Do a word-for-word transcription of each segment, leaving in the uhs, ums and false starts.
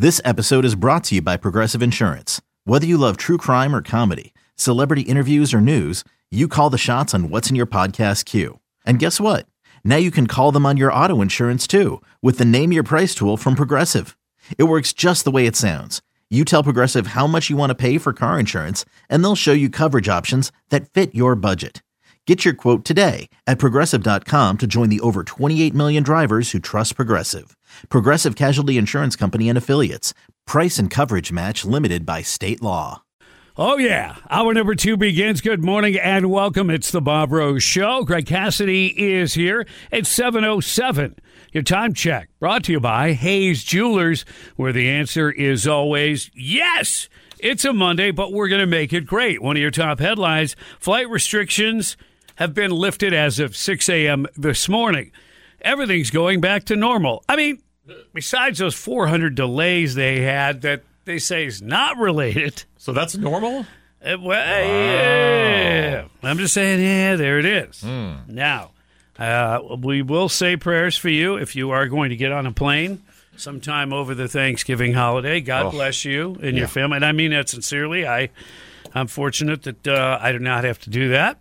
This episode is brought to you by Progressive Insurance. Whether you love true crime or comedy, celebrity interviews or news, you call the shots on what's in your podcast queue. And guess what? Now you can call them on your auto insurance too with the Name Your Price tool from Progressive. It works just the way it sounds. You tell Progressive how much you want to pay for car insurance, and they'll show you coverage options that fit your budget. Get your quote today at Progressive dot com to join the over twenty-eight million drivers who trust Progressive. Progressive Casualty Insurance Company and Affiliates. Price and coverage match limited by state law. Oh, yeah. Hour number two begins. Good morning and welcome. It's the Bob Rose Show. Greg Cassidy is here. It's seven oh seven. Your time check brought to you by Hayes Jewelers, where the answer is always yes. It's a Monday, but we're going to make it great. One of your top headlines, flight restrictions have been lifted as of six a.m. this morning. Everything's going back to normal. I mean, besides those four hundred delays they had that they say is not related. So that's normal? Uh, well, yeah. I'm just saying, yeah, there it is. Mm. Now, uh, we will say prayers for you if you are going to get on a plane sometime over the Thanksgiving holiday. God oh. bless you and yeah. your family. And I mean that sincerely. I, I'm fortunate that uh, I do not have to do that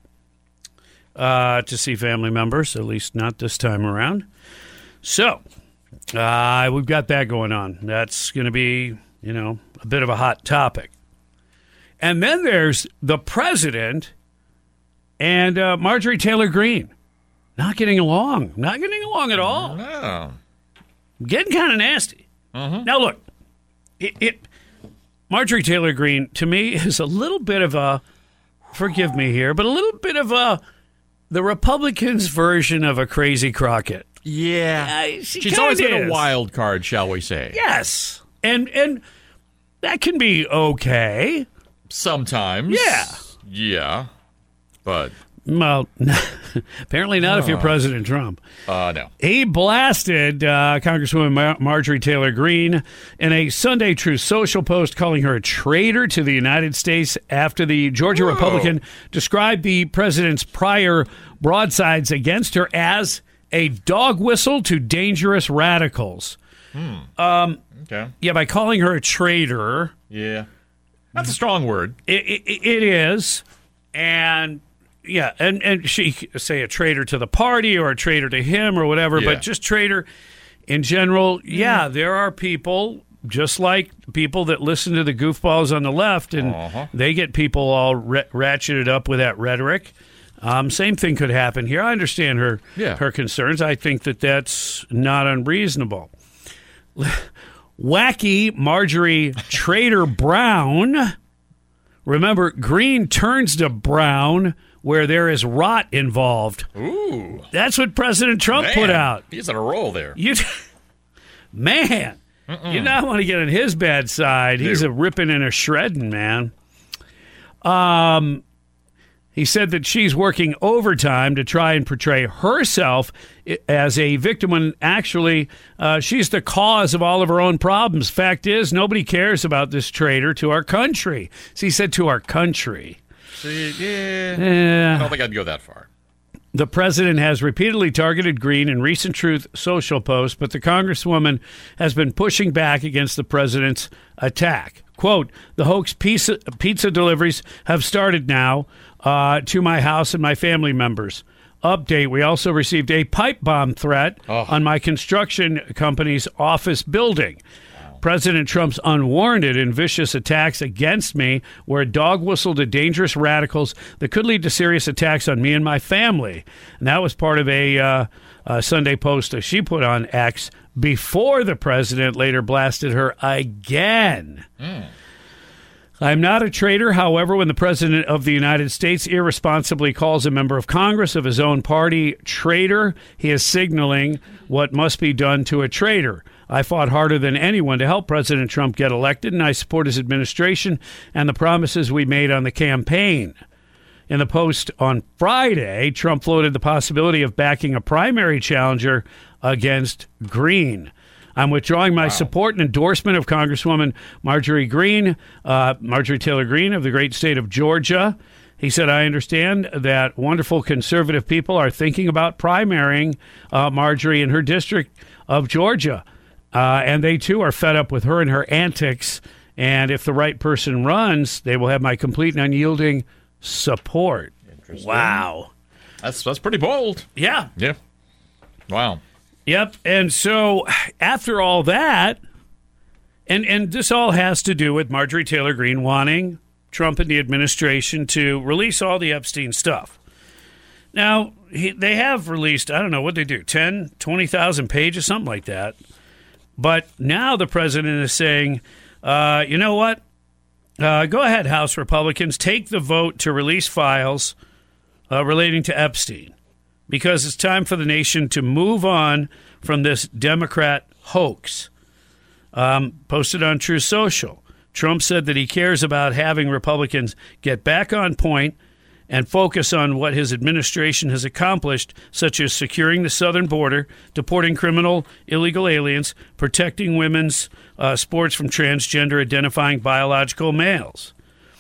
uh, to see family members, at least not this time around. So, uh, we've got that going on. That's going to be, you know, a bit of a hot topic. And then there's the president and uh, Marjorie Taylor Greene. Not getting along. Not getting along at all. No. Getting kind of nasty. Mm-hmm. Now, look, it, it Marjorie Taylor Greene, to me, is a little bit of a, forgive me here, but a little bit of a, the Republicans' version of a crazy Crockett. Yeah. Uh, she She's always been is. a wild card, shall we say. Yes. And and that can be okay. Sometimes. Yeah. Yeah. But. Well, apparently not uh, if you're President Trump. Uh, no. He blasted uh, Congresswoman Mar- Marjorie Taylor Greene in a Sunday Truth Social post, calling her a traitor to the United States after the Georgia Whoa. Republican described the president's prior broadsides against her as a dog whistle to dangerous radicals. Hmm. Um, okay. Yeah, by calling her a traitor. Yeah. That's a strong word. It, it, it is. And... Yeah, and, and she say a traitor to the party or a traitor to him or whatever, yeah. but just traitor in general. Yeah, there are people, just like people that listen to the goofballs on the left, and uh-huh. they get people all ra- ratcheted up with that rhetoric. Um, same thing could happen here. I understand her yeah. her concerns. I think that that's not unreasonable. Wacky Marjorie Traitor Brown. Remember, Green turns to brown where there is rot involved. Ooh. That's what President Trump Man, put out. He's on a roll there. You, Man, Mm-mm. you not want to get on his bad side. Dude. He's a ripping and a shredding, man. Um, he said that she's working overtime to try and portray herself as a victim when actually uh, she's the cause of all of her own problems. Fact is, nobody cares about this traitor to our country. So he said to our country. See, yeah. Yeah. I don't think I'd go that far. The president has repeatedly targeted Greene in recent Truth Social posts, but the congresswoman has been pushing back against the president's attack. Quote, the hoax pizza, pizza deliveries have started now uh, to my house and my family members. Update, we also received a pipe bomb threat oh. on my construction company's office building. President Trump's unwarranted and vicious attacks against me were a dog whistle to dangerous radicals that could lead to serious attacks on me and my family. And that was part of a, uh, a Sunday post that she put on X before the president later blasted her again. Mm. I'm not a traitor. However, when the president of the United States irresponsibly calls a member of Congress of his own party traitor, he is signaling what must be done to a traitor. I fought harder than anyone to help President Trump get elected, and I support his administration and the promises we made on the campaign. In the post on Friday, Trump floated the possibility of backing a primary challenger against Greene. I'm withdrawing my wow. support and endorsement of Congresswoman Marjorie Greene, uh, Marjorie Taylor Greene of the great state of Georgia. He said, I understand that wonderful conservative people are thinking about primarying uh, Marjorie in her district of Georgia. Uh, and they, too, are fed up with her and her antics. And if the right person runs, they will have my complete and unyielding support. Wow. That's that's pretty bold. Yeah. Yeah. Wow. Yep. And so after all that, and, and this all has to do with Marjorie Taylor Greene wanting Trump and the administration to release all the Epstein stuff. Now, he, they have released, I don't know what they do, ten, twenty thousand pages, something like that. But now the president is saying, uh, you know what? Uh, go ahead, House Republicans. Take the vote to release files uh, relating to Epstein, because it's time for the nation to move on from this Democrat hoax. Um, posted on Truth Social, Trump said that he cares about having Republicans get back on point and focus on what his administration has accomplished, such as securing the southern border, deporting criminal illegal aliens, protecting women's uh, sports from transgender identifying biological males.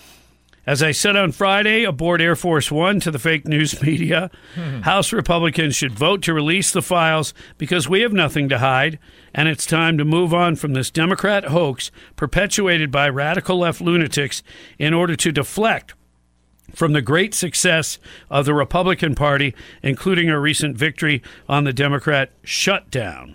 As I said on Friday aboard Air Force One to the fake news media, hmm. House Republicans should vote to release the files because we have nothing to hide, and it's time to move on from this Democrat hoax perpetuated by radical left lunatics in order to deflect from the great success of the Republican Party, including a recent victory on the Democrat shutdown.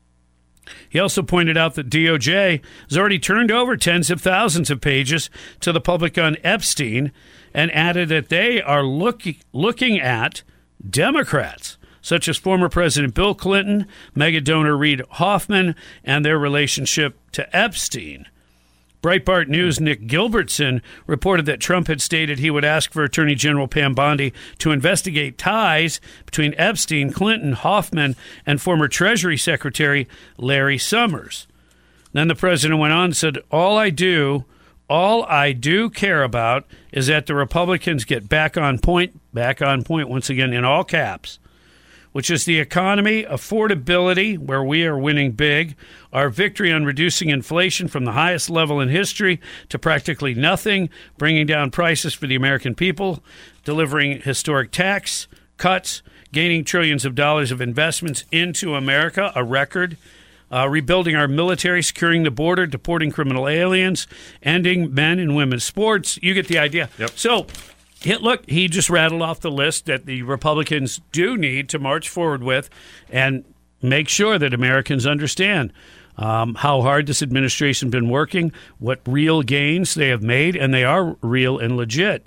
He also pointed out that D O J has already turned over tens of thousands of pages to the public on Epstein and added that they are look, looking at Democrats, such as former President Bill Clinton, mega donor Reid Hoffman, and their relationship to Epstein. Breitbart News' Nick Gilbertson reported that Trump had stated he would ask for Attorney General Pam Bondi to investigate ties between Epstein, Clinton, Hoffman, and former Treasury Secretary Larry Summers. Then the president went on and said, all I do, all I do care about is that the Republicans get back on point, back on point once again in all caps, which is the economy, affordability, where we are winning big, our victory on reducing inflation from the highest level in history to practically nothing, bringing down prices for the American people, delivering historic tax cuts, gaining trillions of dollars of investments into America, a record, uh, rebuilding our military, securing the border, deporting criminal aliens, ending men and women's sports. You get the idea. Yep. So, look, he just rattled off the list that the Republicans do need to march forward with and make sure that Americans understand um, how hard this administration has been working, what real gains they have made, and they are real and legit.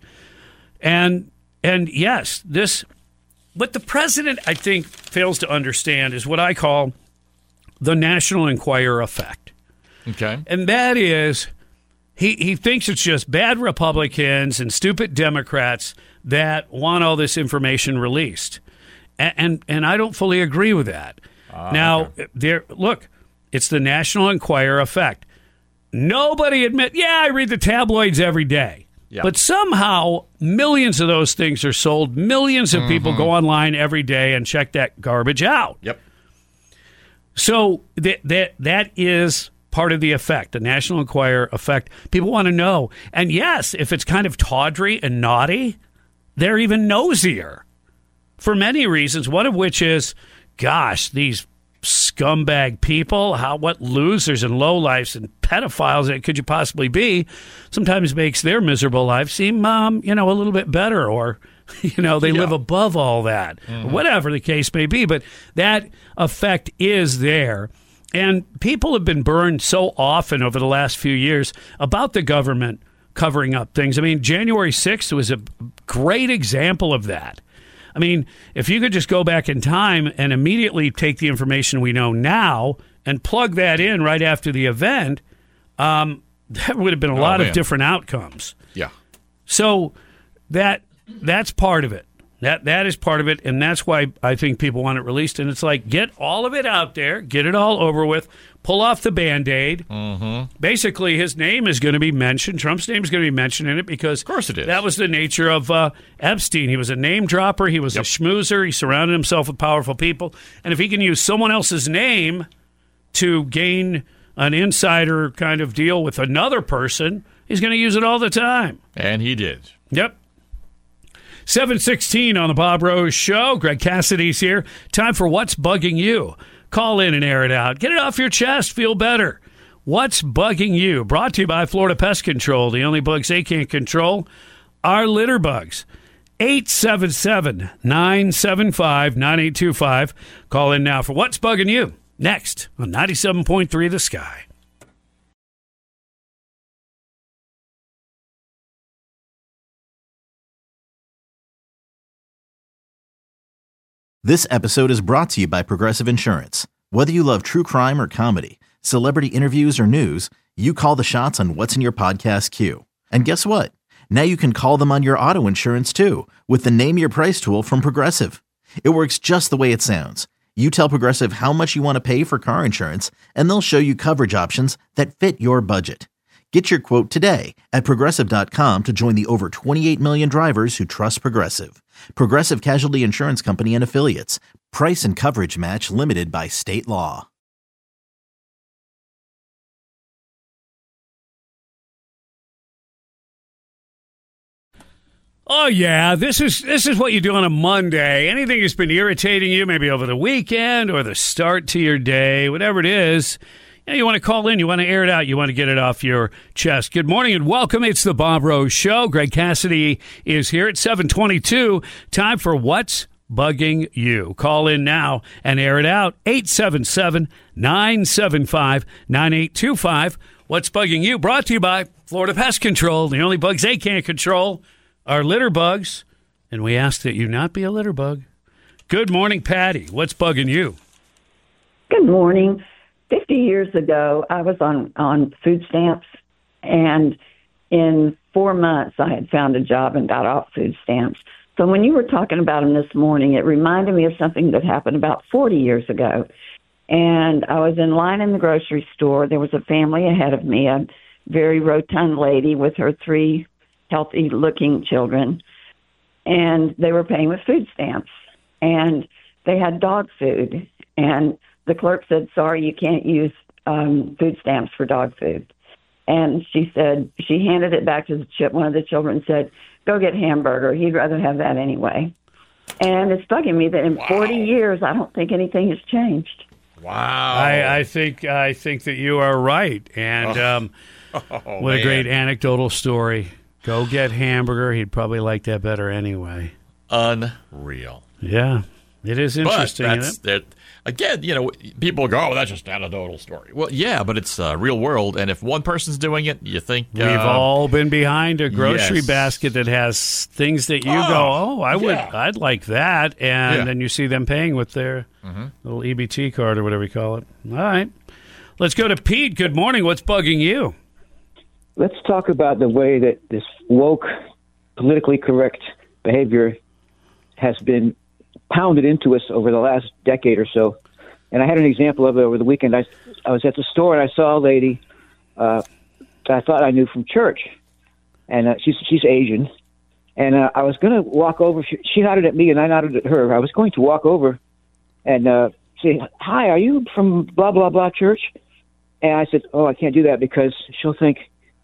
And and yes, this what the president, I think, fails to understand is what I call the National Enquirer effect. Okay. And that is, He he thinks it's just bad Republicans and stupid Democrats that want all this information released, and and, and I don't fully agree with that. Uh, now, okay. there look, it's the National Enquirer effect. Nobody admit, yeah, I read the tabloids every day, yeah. But somehow millions of those things are sold. Millions of mm-hmm. people go online every day and check that garbage out. Yep. So that that that is part of the effect, the National Enquirer effect. People want to know. And yes, if it's kind of tawdry and naughty, they're even nosier for many reasons, one of which is, gosh, these scumbag people, how what losers and lowlifes and pedophiles it could you possibly be, sometimes makes their miserable life seem, um, you know, a little bit better, or, you know, they yeah. live above all that, mm-hmm. whatever the case may be. But that effect is there. And people have been burned so often over the last few years about the government covering up things. I mean, January sixth was a great example of that. I mean, if you could just go back in time and immediately take the information we know now and plug that in right after the event, um, that would have been a oh, lot man. of different outcomes. Yeah. So that that's part of it. That that is part of it, and that's why I think people want it released. And it's like, get all of it out there, get it all over with, pull off the Band-Aid. Mm-hmm. Basically, his name is going to be mentioned. Trump's name is going to be mentioned in it because of course it is. That was the nature of uh, Epstein. He was a name dropper. He was yep. a schmoozer. He surrounded himself with powerful people. And if he can use someone else's name to gain an insider kind of deal with another person, he's going to use it all the time. And he did. Yep. seven sixteen on the Bob Rose Show. Greg Cassidy's here. Time for What's Bugging You. Call in and air it out. Get it off your chest. Feel better. What's bugging you? Brought to you by Florida Pest Control. The only bugs they can't control are litter bugs. eight seven seven, nine seven five, nine eight two five. Call in now for What's Bugging You. Next on ninety-seven point three The Sky. This episode is brought to you by Progressive Insurance. Whether you love true crime or comedy, celebrity interviews or news, you call the shots on what's in your podcast queue. And guess what? Now you can call them on your auto insurance too with the Name Your Price tool from Progressive. It works just the way it sounds. You tell Progressive how much you want to pay for car insurance, and they'll show you coverage options that fit your budget. Get your quote today at Progressive dot com to join the over twenty-eight million drivers who trust Progressive. Progressive Casualty Insurance Company and Affiliates. Price and coverage match limited by state law. Oh, yeah, this is this is what you do on a Monday. Anything that's been irritating you, maybe over the weekend or the start to your day, whatever it is, you know, you want to call in, you want to air it out, you want to get it off your chest. Good morning and welcome. It's the Bob Rose Show. Greg Cassidy is here at seven twenty-two. Time for What's Bugging You. Call in now and air it out. eight seven seven, nine seven five, nine eight two five. What's Bugging You? Brought to you by Florida Pest Control. The only bugs they can't control are litter bugs, and we ask that you not be a litter bug. Good morning, Patty. What's bugging you? Good morning. Fifty years ago, I was on, on food stamps, and in four months, I had found a job and got off food stamps. So when you were talking about them this morning, it reminded me of something that happened about forty years ago. And I was in line in the grocery store. There was a family ahead of me, a very rotund lady with her three healthy-looking children, and they were paying with food stamps. And they had dog food, and the clerk said, sorry, you can't use um, food stamps for dog food. And she said, she handed it back to the chip. One of the children said, go get hamburger. He'd rather have that anyway. And it's bugging me that in Wow. forty years, I don't think anything has changed. Wow. I, I think I think that you are right. And um, Oh, what a man. great anecdotal story. Go get hamburger. He'd probably like that better anyway. Unreal. Yeah, it is interesting. But Isn't that's it? that. Again, you know, people go, oh, that's just an anecdotal story. Well, yeah, but it's uh, real world, and if one person's doing it, you think We've uh, all been behind a grocery yes. basket that has things that you Oh, go, oh, I would, yeah. I'd like that, and Yeah. then you see them paying with their Mm-hmm. little E B T card or whatever you call it. All right, let's go to Pete. Good morning. What's bugging you? Let's talk about the way that this woke, politically correct behavior has been pounded into us over the last decade or so. And I had an example of it over the weekend. I, I was at the store and I saw a lady uh, that I thought I knew from church. And uh, she's, she's Asian. And uh, I was going to walk over. She, she nodded at me and I nodded at her. I was going to walk over and uh, say, hi, are you from blah, blah, blah church? And I said, oh, I can't do that because she'll think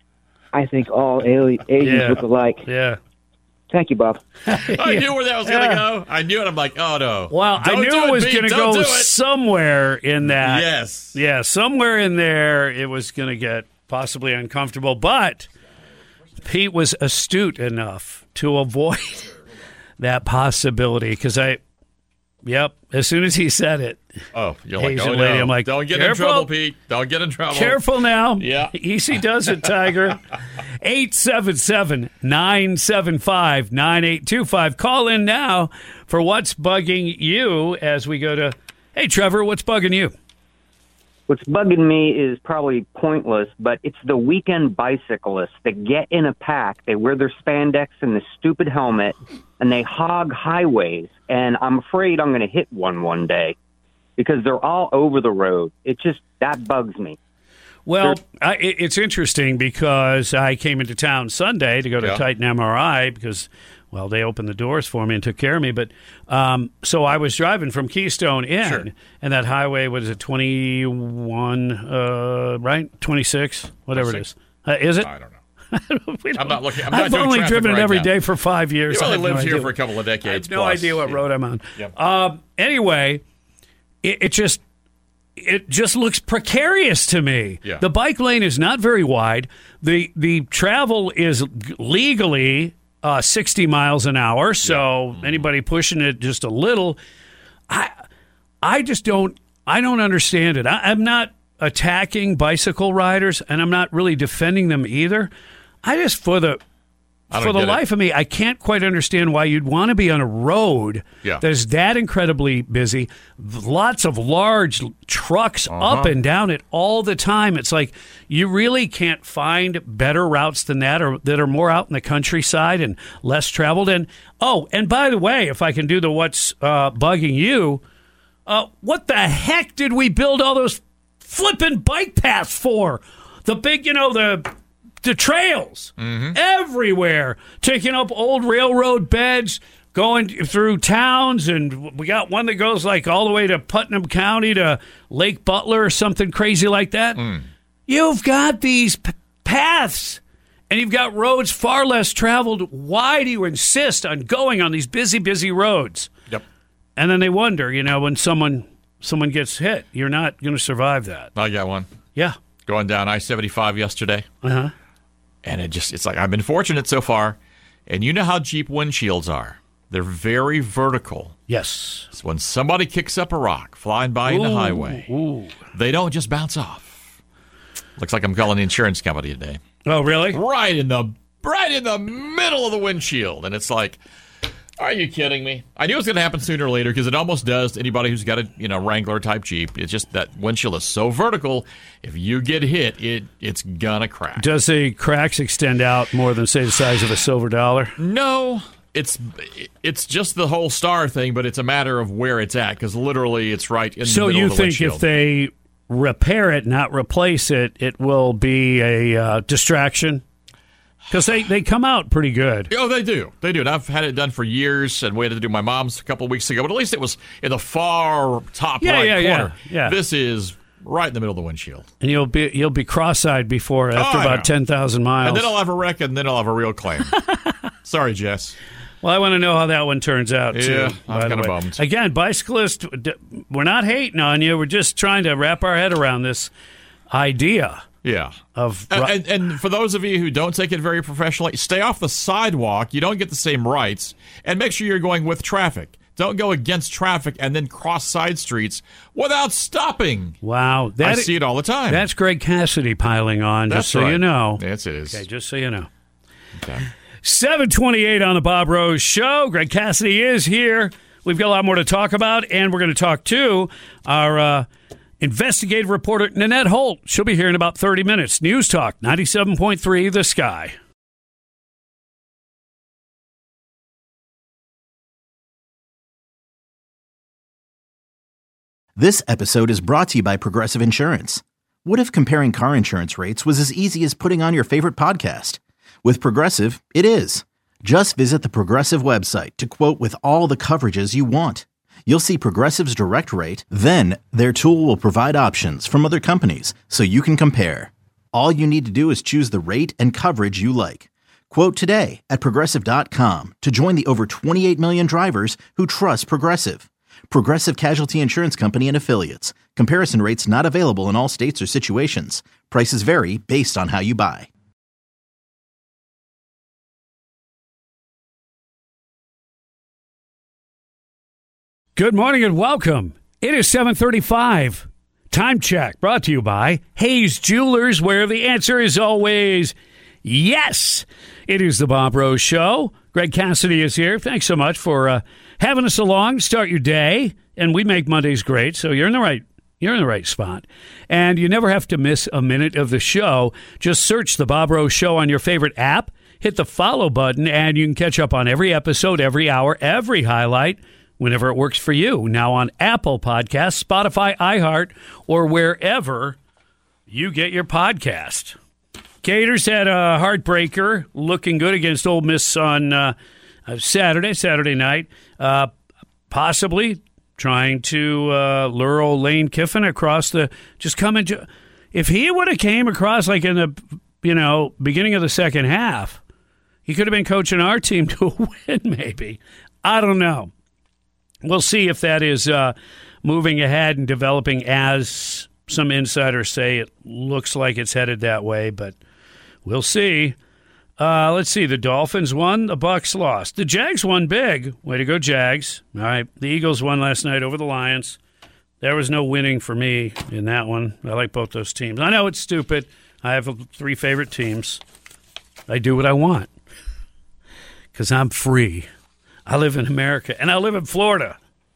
I think all ali- Asians Yeah. look alike. Yeah. Thank you, Bob. I knew where that was going Yeah. to go. I knew it. I'm like, oh, no. Well, I Don't knew do it was Pete. going to Don't go do it. somewhere in that. Yes. Yeah, somewhere in there it was going to get possibly uncomfortable. But Pete was astute enough to avoid that possibility because I, yep, as soon as he said it, Oh, you're like, Asian oh, lady, no. I'm like, don't get careful. in trouble, Pete. Don't get in trouble. careful now. Yeah. Easy does it, Tiger. eight seven seven, nine seven five, nine eight two five. Call in now for What's Bugging You as we go to, hey, Trevor, what's bugging you? What's bugging me is probably pointless, but it's the weekend bicyclists that get in a pack. They wear their spandex and the stupid helmet, and they hog highways. And I'm afraid I'm going to hit one one day because they're all over the road. It just, that bugs me. Well, I, it- it's interesting because I came into town Sunday to go to Yeah. Titan M R I because, well, they opened the doors for me and took care of me. But um, so I was driving from Keystone in, Sure. and that highway, what is it, twenty-one, uh, right? twenty-six, whatever it is. Uh, is it? I don't know. We don't- I'm not looking. I'm not I've doing only traffic driven it right every now. day for five years. You I only have no lived here idea. for a couple of I decades. have no plus. idea what Yeah. road I'm on. Yep. Um, anyway, it, it just it just looks precarious to me. Yeah. The bike lane is not very wide. The the travel is legally uh, sixty miles an hour, so yeah. anybody pushing it just a little, I I just don't I don't understand it. I, I'm not attacking bicycle riders, and I'm not really defending them either. I just for the For the life it. of me, I can't quite understand why you'd want to be on a road yeah. that is that incredibly busy. Lots of large trucks uh-huh. up and down it all the time. It's like you really can't find better routes than that, or that are more out in the countryside and less traveled. And oh, and by the way, if I can do the what's uh, bugging you, uh, what the heck did we build all those flipping bike paths for? The big, you know, the... The trails mm-hmm. everywhere, taking up old railroad beds, going through towns, and we got one that goes like all the way to Putnam County to Lake Butler or something crazy like that. Mm. You've got these p- paths, and you've got roads far less traveled. Why do you insist on going on these busy, busy roads? Yep. And then they wonder, you know, when someone someone gets hit, you're not going to survive that. I got one. Yeah. Going down I seventy-five yesterday. Uh-huh. And it just, it's like, I've been fortunate so far. And you know how Jeep windshields are. They're very vertical. Yes. So when somebody kicks up a rock flying by ooh, in the highway, ooh. they don't just bounce off. Looks like I'm calling the insurance company today. Oh, really? Right in the, right in the middle of the windshield. And it's like, are you kidding me? I knew it was going to happen sooner or later because it almost does to anybody who's got a you know Wrangler type Jeep. It's just that windshield is so vertical. If you get hit, it it's gonna crack. Does the cracks extend out more than, say, the size of a silver dollar? No, it's it's just the whole star thing, but it's a matter of where it's at because literally it's right in so the middle you of the think windshield. If they repair it, not replace it, it will be a uh, distraction? Because they, they come out pretty good. Oh, they do. They do. And I've had it done for years and waited to do my mom's a couple of weeks ago. But at least it was in the far top yeah, right yeah, corner. Yeah, yeah. This is right in the middle of the windshield. And you'll be you'll be cross-eyed before after oh, about ten thousand miles. And then I'll have a wreck, and then I'll have a real claim. Sorry, Jess. Well, I want to know how that one turns out, too. Yeah, I'm kind of bummed. Again, bicyclists, we're not hating on you. We're just trying to wrap our head around this idea. Yeah. Of and, and, and for those of you who don't take it very professionally, stay off the sidewalk. You don't get the same rights. And make sure you're going with traffic. Don't go against traffic and then cross side streets without stopping. Wow. That I see it all the time. That's Greg Cassidy piling on, that's just so right. you know. Yes, it is. Okay, just so you know. Okay. seven twenty-eight on the Bob Rose Show. Greg Cassidy is here. We've got a lot more to talk about, and we're going to talk to our uh, investigative reporter, Nanette Holt. She'll be here in about thirty minutes. News Talk, ninety-seven point three, The Sky. This episode is brought to you by Progressive Insurance. What if comparing car insurance rates was as easy as putting on your favorite podcast? With Progressive, it is. Just visit the Progressive website to quote with all the coverages you want. You'll see Progressive's direct rate, then their tool will provide options from other companies so you can compare. All you need to do is choose the rate and coverage you like. Quote today at Progressive dot com to join the over twenty-eight million drivers who trust Progressive. Progressive Casualty Insurance Company and Affiliates. Comparison rates not available in all states or situations. Prices vary based on how you buy. Good morning and welcome. It is seven thirty-five. Time check brought to you by Hayes Jewelers, where the answer is always yes. It is the Bob Rose Show. Greg Cassidy is here. Thanks so much for uh, having us along. Start your day, and we make Mondays great, so you're in the right you're in the right spot. And you never have to miss a minute of the show. Just search the Bob Rose Show on your favorite app, hit the follow button, and you can catch up on every episode, every hour, every highlight, whenever it works for you. Now on Apple Podcasts, Spotify, iHeart, or wherever you get your podcast. Gators had a heartbreaker, looking good against Ole Miss on uh, Saturday, Saturday night. Uh, possibly trying to uh, lure old Lane Kiffin across the, just coming to, if he would have came across like in the, you know, beginning of the second half, he could have been coaching our team to win maybe. I don't know. We'll see if that is uh, moving ahead and developing as some insiders say. It looks like it's headed that way, but we'll see. Uh, let's see. The Dolphins won. The Bucs lost. The Jags won big. Way to go, Jags. All right. The Eagles won last night over the Lions. There was no winning for me in that one. I like both those teams. I know it's stupid. I have three favorite teams. I do what I want because I'm free. I live in America, and I live in Florida.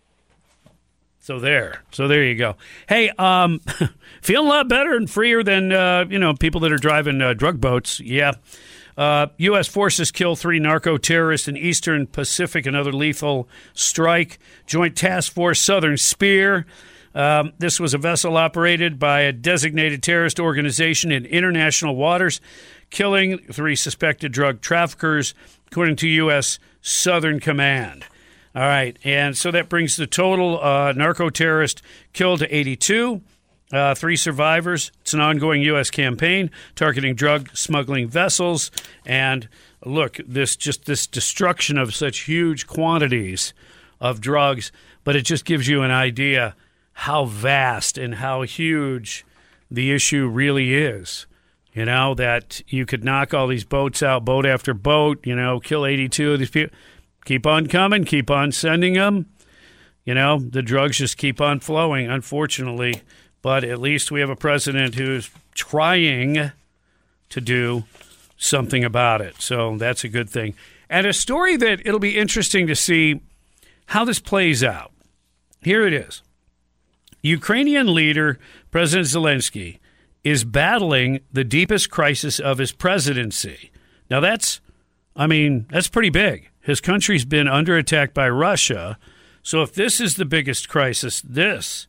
So there. So there you go. Hey, um, feeling a lot better and freer than, uh, you know, people that are driving uh, drug boats. Yeah. Uh, U S forces kill three narco-terrorists in Eastern Pacific, another lethal strike. Joint Task Force Southern Spear. Um, this was a vessel operated by a designated terrorist organization in international waters, killing three suspected drug traffickers, according to U S Southern Command. All right, and so that brings the total uh, narco-terrorist killed to eighty-two. Uh, three survivors. It's an ongoing U S campaign targeting drug smuggling vessels. And look, this just this destruction of such huge quantities of drugs, but it just gives you an idea how vast and how huge the issue really is. You know, that you could knock all these boats out, boat after boat, you know, kill eighty-two of these people. Keep on coming, keep on sending them. You know, the drugs just keep on flowing, unfortunately. But at least we have a president who's trying to do something about it. So that's a good thing. And a story that it'll be interesting to see how this plays out. Here it is. Ukrainian leader President Zelensky is battling the deepest crisis of his presidency. Now that's, I mean, that's pretty big. His country's been under attack by Russia. So if this is the biggest crisis, this,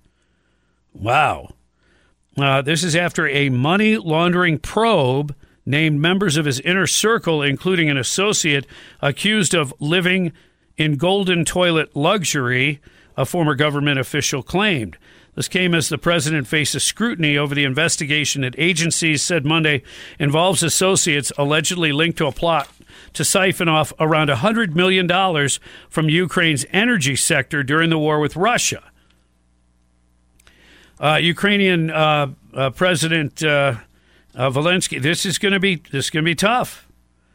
wow. Uh, this is after a money laundering probe named members of his inner circle, including an associate, accused of living in golden toilet luxury, a former government official claimed. This came as the president faces scrutiny over the investigation that agencies said Monday involves associates allegedly linked to a plot to siphon off around one hundred million dollars from Ukraine's energy sector during the war with Russia. Uh, Ukrainian uh, uh, President uh, uh, Zelensky, this is going to be this is going to be tough.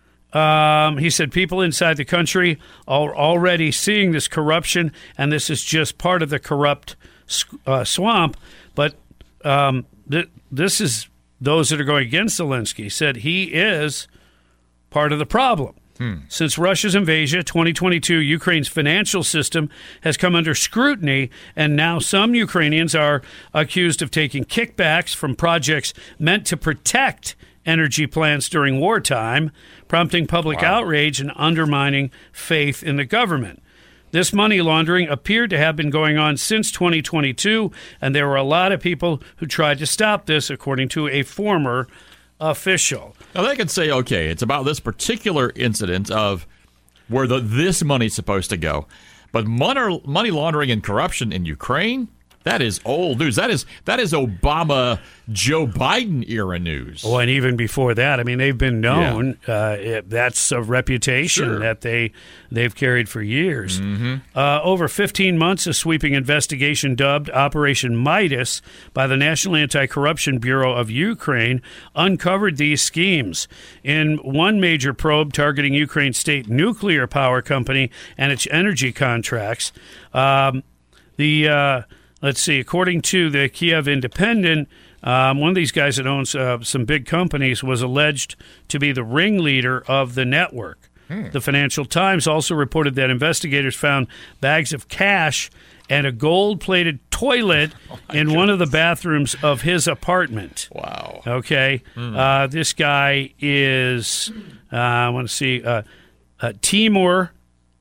Um, he said people inside the country are already seeing this corruption, and this is just part of the corrupt uh, swamp. But um, th- this is those that are going against Zelensky. He said he is part of the problem. Hmm. Since Russia's invasion, twenty twenty-two, Ukraine's financial system has come under scrutiny, and now some Ukrainians are accused of taking kickbacks from projects meant to protect energy plants during wartime, prompting public wow. outrage and undermining faith in the government. This money laundering appeared to have been going on since twenty twenty-two, and there were a lot of people who tried to stop this, according to a former official. Now, they could say, okay, it's about this particular incident of where the, this money's supposed to go. But money, money laundering and corruption in Ukraine, that is old news. That is that is Obama, Joe Biden era news. Oh, and even before that, I mean, they've been known. Yeah. Uh, it, that's a reputation sure. that they they've carried for years. Mm-hmm. Uh, over fifteen months, a sweeping investigation dubbed Operation Midas by the National Anti-Corruption Bureau of Ukraine uncovered these schemes. In one major probe targeting Ukraine's state nuclear power company and its energy contracts, um, the uh, Let's see. According to the Kiev Independent, um, one of these guys that owns uh, some big companies was alleged to be the ringleader of the network. Hmm. The Financial Times also reported that investigators found bags of cash and a gold-plated toilet oh in goodness. one of the bathrooms of his apartment. Wow. Okay. Hmm. Uh, this guy is, uh, I want to see, uh, uh, Timur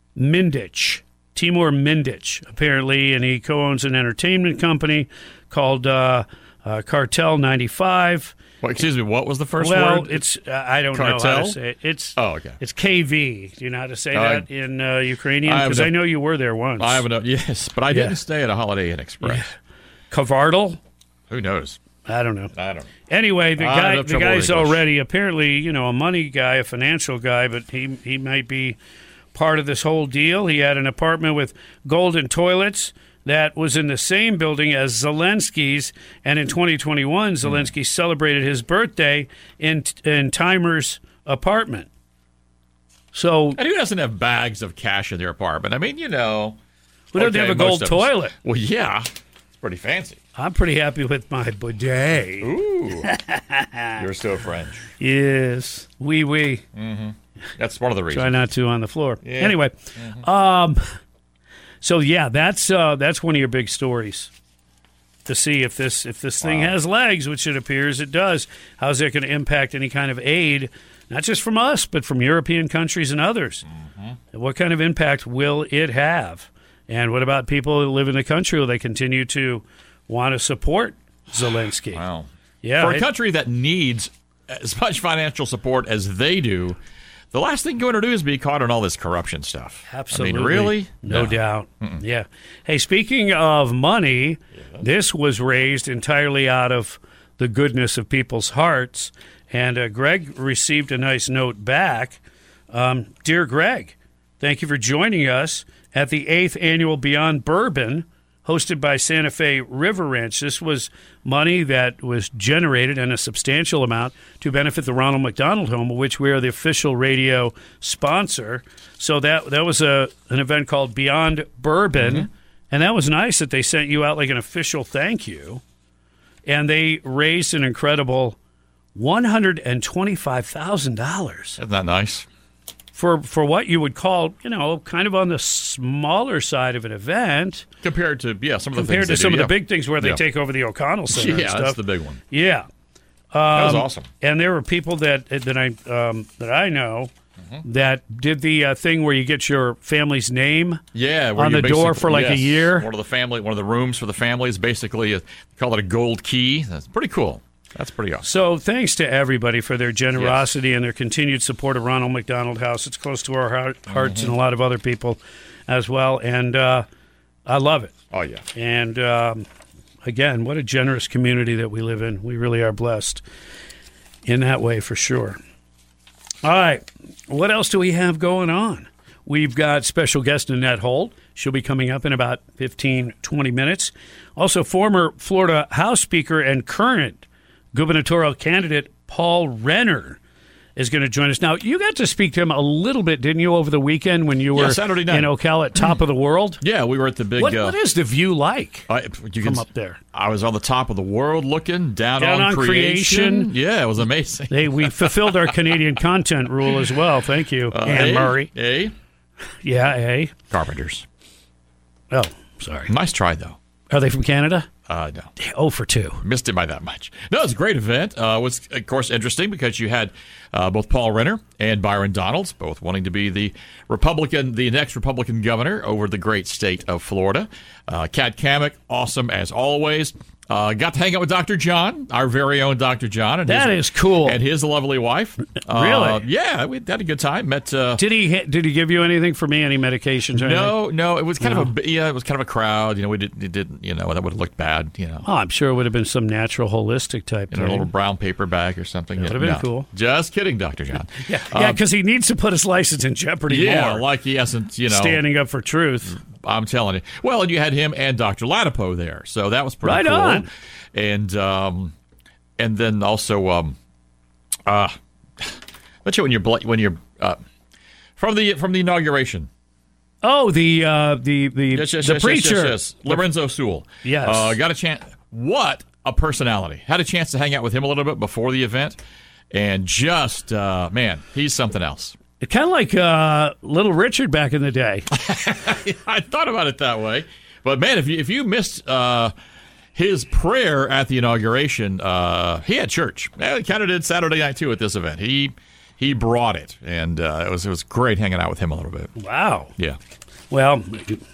Mindich. Timur Mindich, apparently, and he co-owns an entertainment company called uh, uh, Cartel ninety-five. Well, excuse me, what was the first well, word? Well, it's uh, I don't Cartel? know how to say it. It's oh, okay. It's K V. Do you know how to say uh, that in uh, Ukrainian? Because I, I know you were there once. I have no, yes, but I yeah. didn't stay at a Holiday Inn Express. Yeah. Kavardal? Who knows? I don't know. I don't know. Anyway, the I guy, the guy's already apparently, you know, a money guy, a financial guy, but he he might be part of this whole deal. He had an apartment with golden toilets, that was in the same building as Zelensky's, and in twenty twenty-one, Zelensky mm. celebrated his birthday in in Timer's apartment. So, and who doesn't have bags of cash in their apartment? I mean, you know, who doesn't okay, have a gold toilet? Well, yeah, it's pretty fancy. I'm pretty happy with my bidet. Ooh, you're so French. Yes, oui, oui. Mm-hmm. That's one of the reasons. Try not to on the floor. Yeah. Anyway, mm-hmm. um, so yeah, that's uh, that's one of your big stories to see if this if this thing wow. has legs, which it appears it does. How's that going to impact any kind of aid, not just from us, but from European countries and others? Mm-hmm. What kind of impact will it have? And what about people who live in the country? Will they continue to want to support Zelensky? Wow. Yeah, For a it, country that needs as much financial support as they do, the last thing you want to do is be caught on all this corruption stuff. Absolutely. I mean, really? No, no. doubt. Mm-mm. Yeah. Hey, speaking of money, yeah. this was raised entirely out of the goodness of people's hearts. And uh, Greg received a nice note back. Um, Dear Greg, thank you for joining us at the eighth Annual Beyond Bourbon, hosted by Santa Fe River Ranch. This was money that was generated in a substantial amount to benefit the Ronald McDonald Home, of which we are the official radio sponsor. So that that was a an event called Beyond Bourbon, mm-hmm. and that was nice that they sent you out like an official thank you. And they raised an incredible one hundred twenty-five thousand dollars. Isn't that nice? For for what you would call, you know, kind of on the smaller side of an event. Compared to, yeah, some of the compared things to some do, of yeah. the big things where they yeah. take over the O'Connell Center yeah, and stuff. that's the big one. Yeah. Um, that was awesome. And there were people that that I um, that I know mm-hmm. that did the uh, thing where you get your family's name yeah, where on you the door for like yes, a year. One of the family, one of the rooms for the family is basically, a, call it a gold key. That's pretty cool. That's pretty awesome. So thanks to everybody for their generosity yes. and their continued support of Ronald McDonald House. It's close to our heart, hearts mm-hmm. and a lot of other people as well. And uh, I love it. Oh, yeah. And um, again, what a generous community that we live in. We really are blessed in that way for sure. All right. What else do we have going on? We've got special guest Annette Holt. She'll be coming up in about fifteen, twenty minutes. Also, former Florida House Speaker and current gubernatorial candidate Paul Renner is going to join us. Now, you got to speak to him a little bit, didn't you, over the weekend when you were yeah, Saturday night. in Ocala at Top of the World? Yeah, we were at the big... What, uh, what is the view like I, you from can, up there? I was on the top of the world looking down, down on, on creation. creation. Yeah, it was amazing. Hey, we fulfilled our Canadian content rule as well. Thank you, uh, Anne a, Murray. A? Yeah, A. Carpenters. Oh, sorry. Nice try, though. Are they from Canada? Uh, no. Oh for two. Missed it by that much. No, it was a great event. Uh, it was, of course, interesting because you had uh, both Paul Renner and Byron Donalds, both wanting to be the Republican, the next Republican governor over the great state of Florida. Uh, Kat Cammack, awesome as always. Uh, got to hang out with Doctor John, our very own Doctor John. And that his, is cool. And his lovely wife. Uh, really? Yeah, we had a good time. Met. Uh, did he Did he give you anything for me? Any medications? Or no, anything? no. It was kind no. of a yeah. It was kind of a crowd. You know, we did. It didn't. You know, that would have looked bad. You know. Oh, I'm sure it would have been some natural, holistic type in thing. a little brown paper bag or something. That yeah, would have been no. cool. Just kidding, Doctor John. yeah, um, yeah, because he needs to put his license in jeopardy. Yeah, more. like he hasn't. You know, standing up for truth. I'm telling you. Well, and you had him and Doctor Latipo there, so that was pretty right cool. on. And um, and then also, um, uh, let you when you're when you're uh, from the from the inauguration. Oh, the uh, the the yes, yes, the yes, preacher, yes, yes, yes. Lorenzo Sewell. Yes, uh, got a chance. What a personality! Had a chance to hang out with him a little bit before the event, and just uh, man, he's something else. Kind of like uh, Little Richard back in the day. I thought about it that way, but man, if you if you missed. Uh, His prayer at the inauguration, uh, he had church. He kind of did Saturday night, too, at this event. He he brought it, and uh, it was it was great hanging out with him a little bit. Wow. Yeah. Well,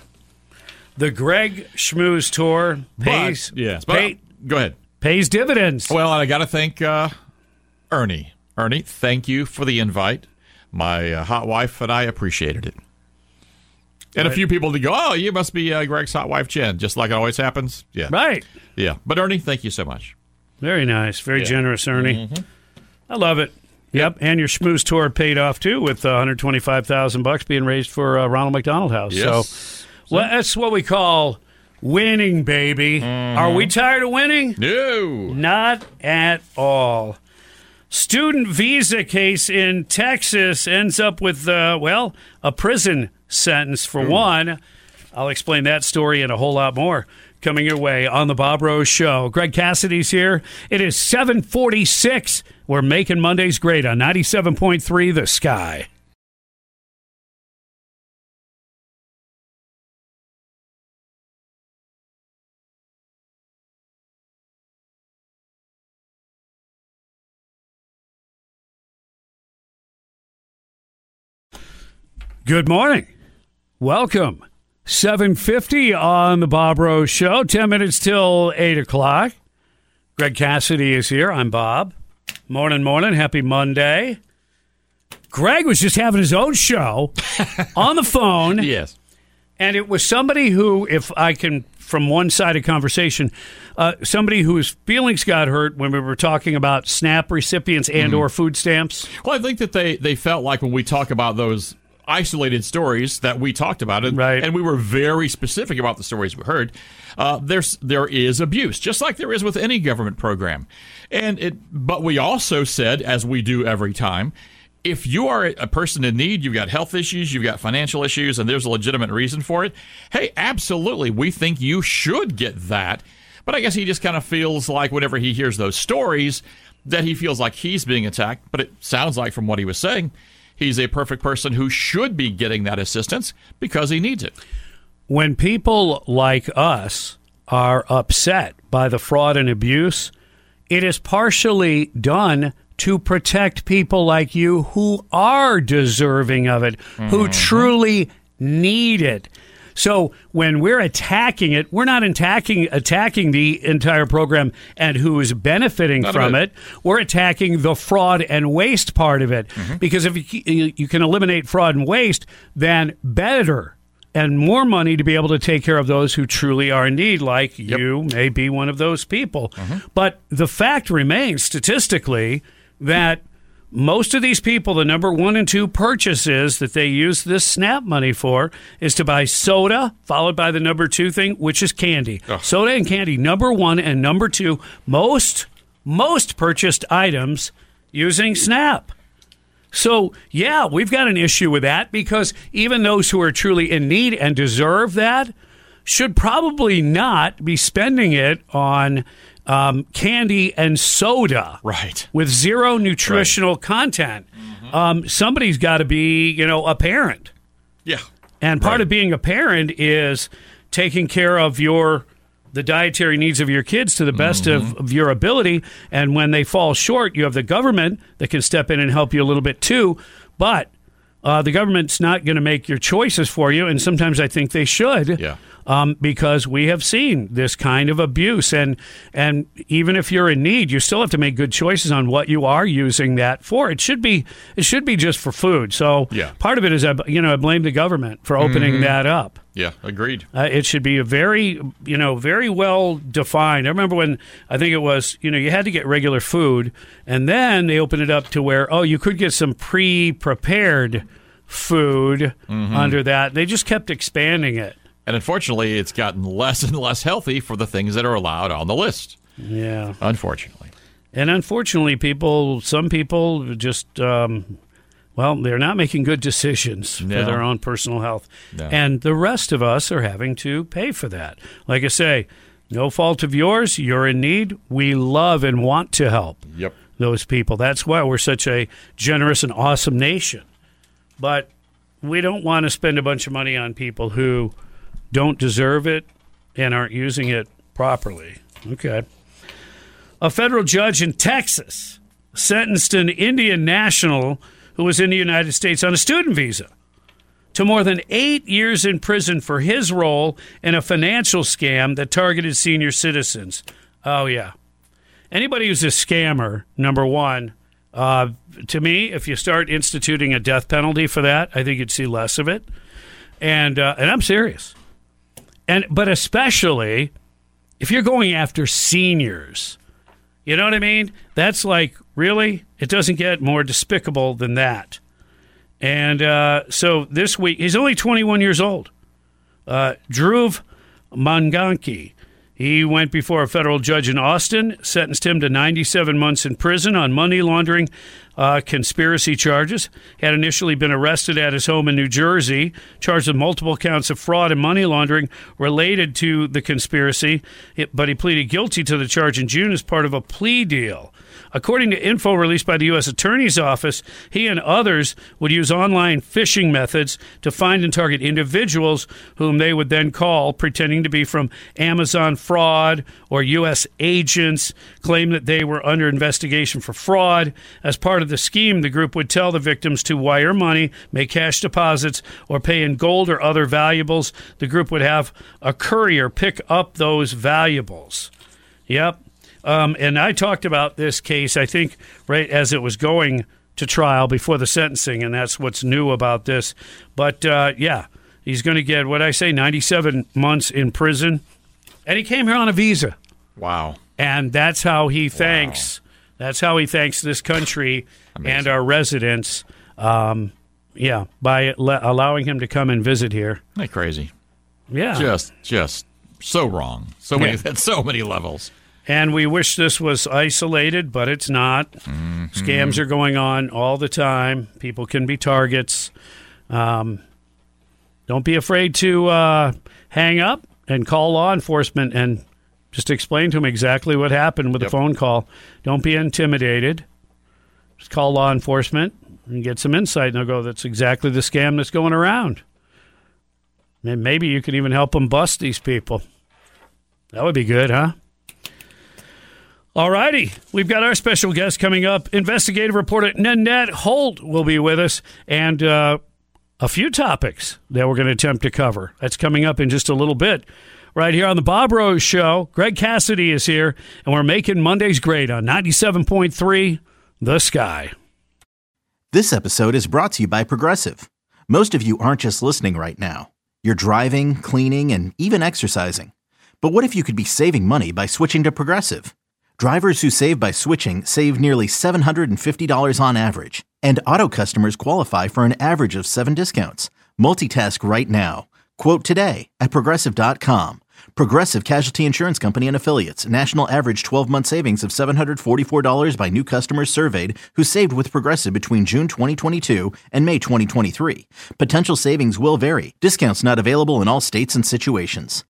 the Greg Schmooze Tour pays, but, yes, pay, but, go ahead. pays dividends. Well, I got to thank uh, Ernie. Ernie, thank you for the invite. My uh, hot wife and I appreciated it. And right. a few people to go, oh, you must be uh, Greg's hot wife, Jen, just like it always happens. Yeah. Right. Yeah. But, Ernie, thank you so much. Very nice. Very yeah. generous, Ernie. Mm-hmm. I love it. Yep. yep. And your Schmooze Tour paid off, too, with uh, one hundred twenty-five thousand bucks being raised for uh, Ronald McDonald House. Yes. So, well, that's what we call Winning, baby. Mm-hmm. Are we tired of winning? No. Not at all. Student visa case in Texas ends up with, uh, well, a prison sentence for Ooh. one. I'll explain that story and a whole lot more coming your way on the Bob Rose Show. Greg Cassidy's here. It is seven forty-six. We're making Mondays great on ninety-seven point three The Sky. Good morning. Welcome. seven fifty on the Bob Rose Show. ten minutes till eight o'clock. Greg Cassidy is here. I'm Bob. Morning, morning. Happy Monday. Greg was just having his own show on the phone. Yes. And it was somebody who, if I can, from one side of conversation, uh, somebody whose feelings got hurt when we were talking about SNAP recipients and mm-hmm. or food stamps. Well, I think that they, they felt like when we talk about those isolated stories that we talked about it, right. and we were very specific about the stories we heard. Uh, there's there is abuse, just like there is with any government program, and it. But we also said, as we do every time, if you are a person in need, you've got health issues, you've got financial issues, and there's a legitimate reason for it. Hey, absolutely, we think you should get that. But I guess he just kind of feels like whenever he hears those stories, that he feels like he's being attacked. But it sounds like from what he was saying, he's a perfect person who should be getting that assistance because he needs it. When people like us are upset by the fraud and abuse, it is partially done to protect people like you who are deserving of it, mm-hmm. who truly need it. So when we're attacking it, we're not attacking attacking the entire program and who is benefiting not from it. We're attacking the fraud and waste part of it. Mm-hmm. Because if you, you can eliminate fraud and waste, then better and more money to be able to take care of those who truly are in need, like yep. you may be one of those people. Mm-hmm. But the fact remains, statistically, that most of these people, the number one and two purchases that they use this SNAP money for is to buy soda, followed by the number two thing, which is candy. Ugh. Soda and candy, number one, and number two, most, most purchased items using SNAP. So, yeah, we've got an issue with that because even those who are truly in need and deserve that should probably not be spending it on Um, candy and soda, right? With zero nutritional right. content. Mm-hmm. Um, somebody's got to be, you know, a parent. Yeah, and part right. of being a parent is taking care of your the dietary needs of your kids to the best mm-hmm. of, of your ability. And when they fall short, you have the government that can step in and help you a little bit too. But uh, the government's not going to make your choices for you, and sometimes I think they should. Yeah. Um, because we have seen this kind of abuse. And and even if you're in need, you still have to make good choices on what you are using that for. It should be it should be just for food. So yeah. part of it is, I, you know, I blame the government for opening mm-hmm. that up. Yeah, agreed. Uh, it should be a very, you know, very well defined. I remember when I think it was, you know, you had to get regular food, and then they opened it up to where, oh, you could get some pre-prepared food mm-hmm. under that. They just kept expanding it. And unfortunately, it's gotten less and less healthy for the things that are allowed on the list. Yeah. Unfortunately. And unfortunately, people, some people just, um, well, they're not making good decisions no. for their own personal health. No. And the rest of us are having to pay for that. Like I say, no fault of yours. You're in need. We love and want to help yep. those people. That's why we're such a generous and awesome nation. But we don't want to spend a bunch of money on people who don't deserve it and aren't using it properly. Okay. A federal judge in Texas sentenced an Indian national who was in the United States on a student visa to more than eight years in prison for his role in a financial scam that targeted senior citizens. Oh, yeah. Anybody who's a scammer, number one, uh, to me, if you start instituting a death penalty for that, I think you'd see less of it. And uh, and I'm serious. And but especially if you're going after seniors, you know what I mean? That's like, really? It doesn't get more despicable than that. And uh, so this week, he's only twenty-one years old. Uh, Dhruv Manganki. He went before a federal judge in Austin, sentenced him to ninety-seven months in prison on money laundering uh, conspiracy charges. He had initially been arrested at his home in New Jersey, charged with multiple counts of fraud and money laundering related to the conspiracy, it, but he pleaded guilty to the charge in June as part of a plea deal. According to info released by the U S Attorney's Office, he and others would use online phishing methods to find and target individuals whom they would then call, pretending to be from Amazon fraud or U S agents, claim that they were under investigation for fraud. As part of the scheme, the group would tell the victims to wire money, make cash deposits, or pay in gold or other valuables. The group would have a courier pick up those valuables. Yep. Um, and I talked about this case, I think, right as it was going to trial before the sentencing, and that's what's new about this. But, uh, yeah, he's going to get, what I say, ninety-seven months in prison. And he came here on a visa. Wow. And that's how he thanks, wow. that's how he thanks this country Amazing. And our residents, um, yeah, by le- allowing him to come and visit here. Isn't that crazy? Yeah. Just, just so wrong. So many, Yeah. at so many levels. And we wish this was isolated, but it's not. Mm-hmm. Scams are going on all the time. People can be targets. Um, don't be afraid to uh, hang up and call law enforcement and just explain to them exactly what happened with Yep. a phone call. Don't be intimidated. Just call law enforcement and get some insight, and they'll go, that's exactly the scam that's going around. And maybe you can even help them bust these people. That would be good, huh? All righty. We've got our special guest coming up. Investigative reporter Nanette Holt will be with us, and uh, a few topics that we're going to attempt to cover. That's coming up in just a little bit. Right here on the Bob Rose Show, Greg Cassidy is here, and we're making Mondays great on ninety-seven point three The Sky. This episode is brought to you by Progressive. Most of you aren't just listening right now. You're driving, cleaning, and even exercising. But what if you could be saving money by switching to Progressive? Drivers who save by switching save nearly seven hundred fifty dollars on average. And auto customers qualify for an average of seven discounts. Multitask right now. Quote today at Progressive dot com. Progressive Casualty Insurance Company and Affiliates. National average twelve-month savings of seven hundred forty-four dollars by new customers surveyed who saved with Progressive between June twenty twenty-two and May twenty twenty-three. Potential savings will vary. Discounts not available in all states and situations.